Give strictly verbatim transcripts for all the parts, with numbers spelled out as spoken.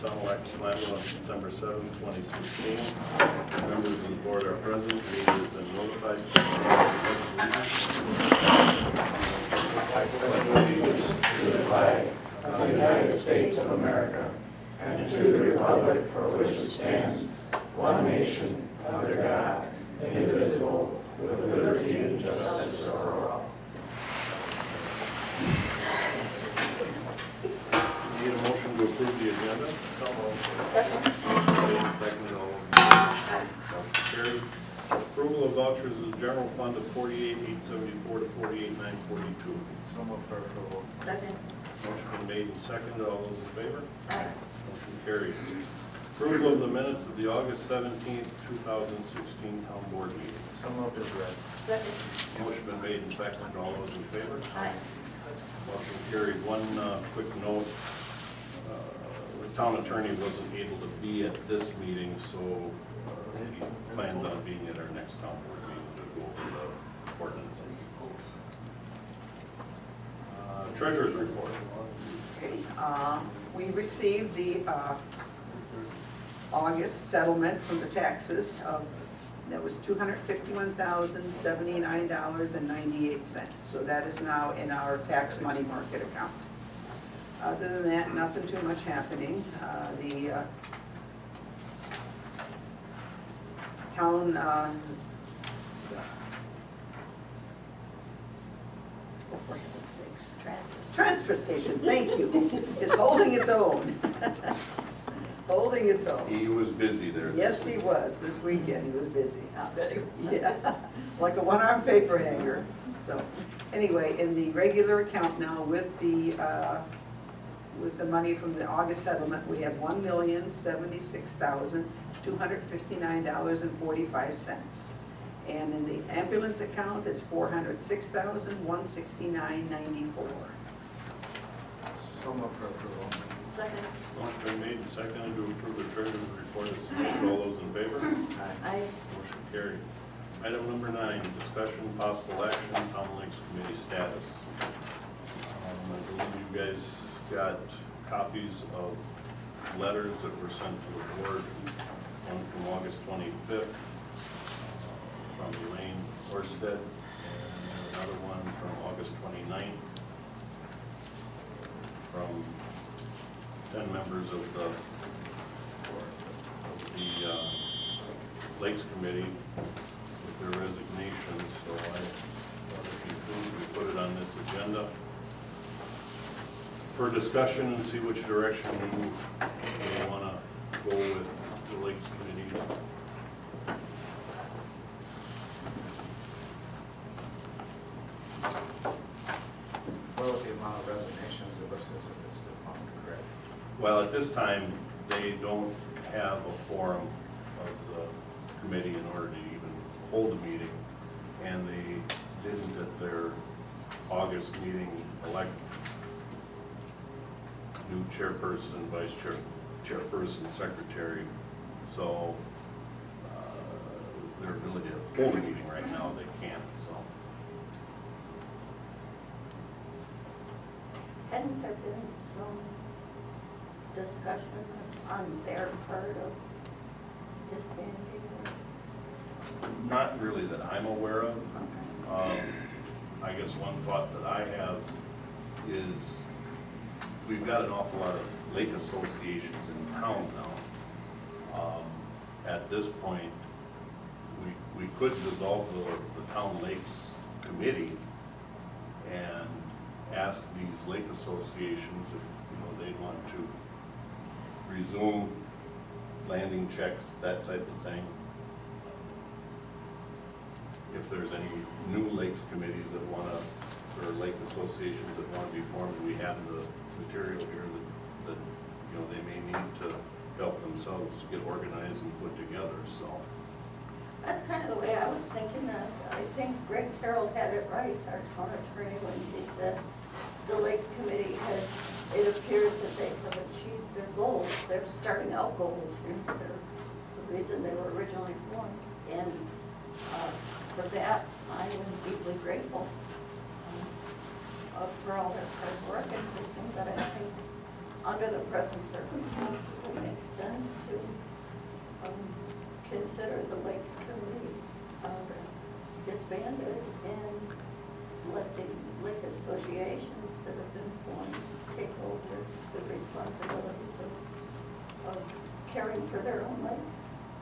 Elect Schlagel on September seventh, twenty sixteen. Members of the board are present. Meeting has been notified. I pledge allegiance to the flag of the United States of America and to the republic for which it stands, one nation, under God, indivisible, with liberty and justice for all. Need a motion to approve the agenda? Second. Made and seconded, all in favor? Motion carried. Approval of vouchers of the general fund of forty-eight, eight seventy-four to forty-eight, nine forty-two. So moved for approval. Second. Motion been made and seconded, all those in favor? Aye. Motion carried. Approval of the minutes of the August seventeenth, two thousand sixteen town board meeting. So moved as read. Second. Motion been made and seconded, all those in favor? Aye. Motion carried. One uh, quick note, uh, the town attorney wasn't able to be at this meeting, so uh, he plans on being at our next town board meeting to go over the ordinances. Uh, Treasurer's report. Okay, uh, we received the uh, August settlement from the taxes of, that was two hundred fifty-one thousand seventy-nine dollars and ninety-eight cents. So that is now in our tax money market account. Other than that, nothing too much happening. Uh, The uh, town, uh, oh, for heaven's sakes. Transfer. Transfer station, thank you, is holding its own. Holding its own. He was busy there. this Yes, he week. was, this weekend, he was busy. I bet it was. Yeah, like a one-arm paper hanger. So, anyway, in the regular account now with the, uh, with the money from the August settlement, we have one million seventy-six thousand two hundred fifty-nine dollars and forty-five cents. And in the ambulance account, it's four hundred six thousand one hundred sixty-nine ninety-four. So moved for approval. Second. Motion been made and seconded to approve the treasurer's report as submitted. All those in favor? Aye. Aye. Motion carried. Item number nine, discussion, possible action, Town Lakes Committee status. Um, I believe you guys got copies of letters that were sent to the board, one from August twenty-fifth uh, from Elaine Orsted, and another one from August twenty-ninth from ten members of the, of the uh, Lakes Committee with their resignations, so I thought if you could, we put it on this agenda for discussion and see which direction you may want to go with the Lakes Committee. What was the amount of resignations it was, if it's defunct, correct? Well, at this time, they don't have a forum of the committee in order to even hold a meeting, and they didn't at their August meeting elect new chairperson, vice chair, chairperson, secretary, so uh, their ability to hold a meeting right now, they can't, so. Hadn't there been some discussion on their part of disbanding? Not really that I'm aware of. Um, I guess one thought that I have is we've got an awful lot of lake associations in town now. Um, At this point, we, we could dissolve the, the town lakes committee and ask these lake associations if, you know, they'd want to resume landing checks, that type of thing. If there's any new lakes committees that want to, or lake associations that want to be formed, we have the material here that, that, you know, they may need to help themselves get organized and put together, so. That's kind of the way I was thinking that. I think Greg Carroll had it right, our town attorney, when he said the Lakes Committee has, it appears that they have achieved their goals, their starting out goals, you know, they're the reason they were originally formed. And uh, for that, I am deeply grateful um, uh, for all their hard work and everything, but I think under the present circumstances, we may chance to um, consider the Lakes Committee uh, disbanded and let the lake associations that have been formed take over the responsibilities of, of caring for their own lakes.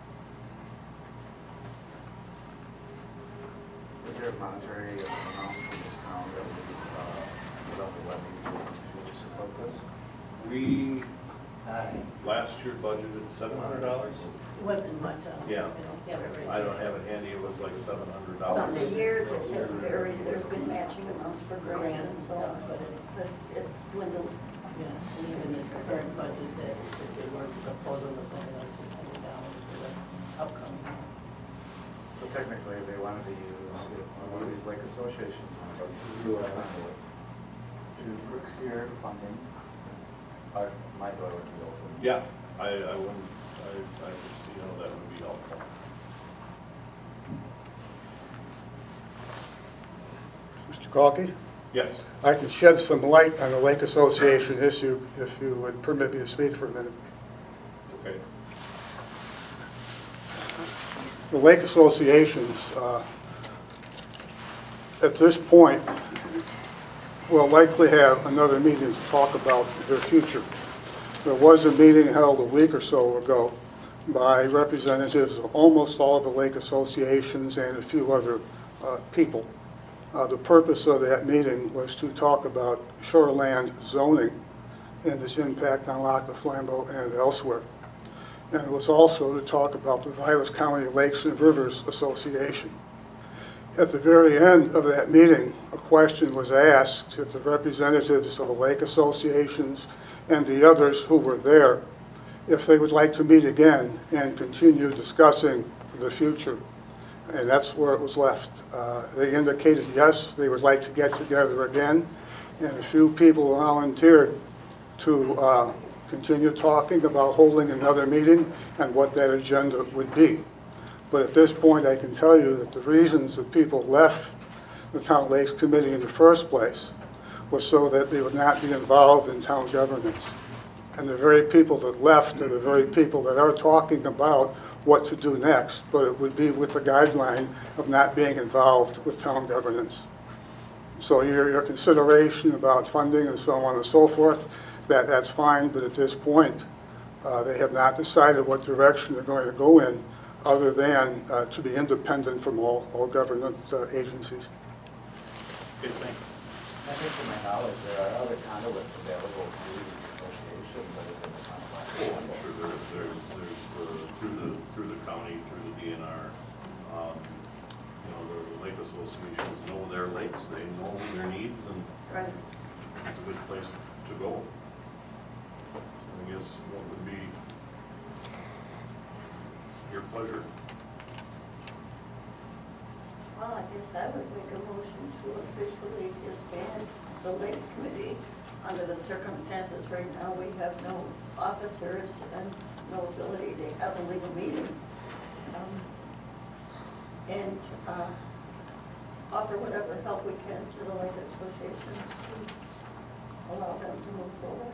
Is there a monetary amount from this town that we, uh, without the levy, to support this? We, last year budgeted seven hundred dollars. Wasn't much of it. Yeah. I don't have it right I don't here. have it handy, it was like seven hundred Over dollars. the years, it has varied, there's been matching amounts for grants Grants and and so on, stuff, but it- but it's dwindled. Yeah, and even this current budget that that they were proposing was only like six hundred dollars for the upcoming. So technically, they wanted to use one of these lake associations, so to uh, to procure funding. Our- My door would be open. Yeah, I, I wouldn't, I, I could see how that would be helpful. Mister Calkey, Yes, I can shed some light on the Lake Association issue if you would permit me to speak for a minute. okay. The lake associations, uh, at this point, will likely have another meeting to talk about their future. There was a meeting held a week or so ago by representatives of almost all of the lake associations and a few other uh, people. Uh, The purpose of that meeting was to talk about shoreland zoning and its impact on Lac La Flambeau and elsewhere. And it was also to talk about the Vilas County Lakes and Rivers Association. At the very end of that meeting, a question was asked if the representatives of the lake associations and the others who were there, if they would like to meet again and continue discussing the future. And that's where it was left. Uh, They indicated, yes, they would like to get together again, and a few people volunteered to uh, continue talking about holding another meeting and what that agenda would be. But at this point, I can tell you that the reasons that people left the Town Lakes Committee in the first place was so that they would not be involved in town governance. And the very people that left are the very people that are talking about what to do next, but it would be with the guideline of not being involved with town governance. So your, your consideration about funding and so on and so forth, that, that's fine, but at this point, uh, they have not decided what direction they're going to go in, other than uh, to be independent from all, all government uh, agencies. Good thing. I think to my knowledge, there are other conduits available to the association, but it's in the town of Lac La Oh, I'm Flambeau. sure there, there's, there's, uh, through the, through the county, through the D N R, um, you know, the lake associations know their lakes, they know their needs, and Right. it's a good place to go. So I guess what would be your pleasure? Well, I guess I would make a motion to officially disband the Lakes Committee. Under the circumstances right now, we have no officers and no ability to have a legal meeting. Um, And uh, offer whatever help we can to the Lake Association to allow them to move forward.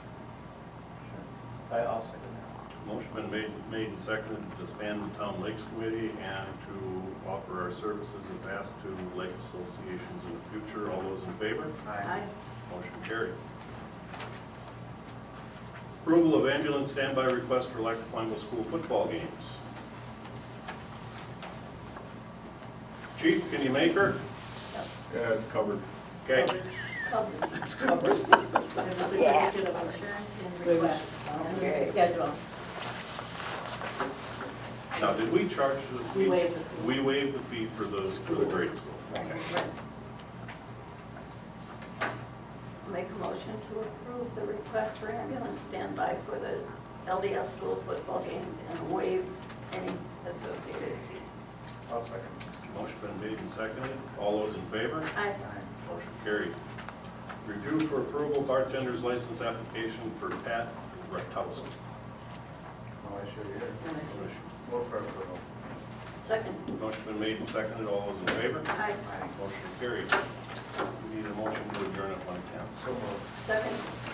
I also second that. Motion been made, made and seconded to disband the Town Lakes Committee and to offer our services and pass to lake associations in the future. All those in favor? Aye. Motion carried. Approval of ambulance standby request for Lac La Flambeau School football games. Chief, can you make her? Yeah, it's covered. Okay. Covered. It's covered. There's a certificate of insurance and request, and there's a schedule. Now, did we charge the fee? We waived the fee. We waived the fee for the, for the grade school. Okay. Make a motion to approve the request for ambulance standby for the L D S school football games and waive any associated fee. I'll second. Motion been made and seconded. All those in favor? Aye. Motion carried. Review for approval bartender's license application for Pat Rechtowski. No issue here. Motion Move for approval. Second. been made and seconded. All those in favor? Aye. Motion carried. We need a motion to adjourn at one ten. So moved. Second.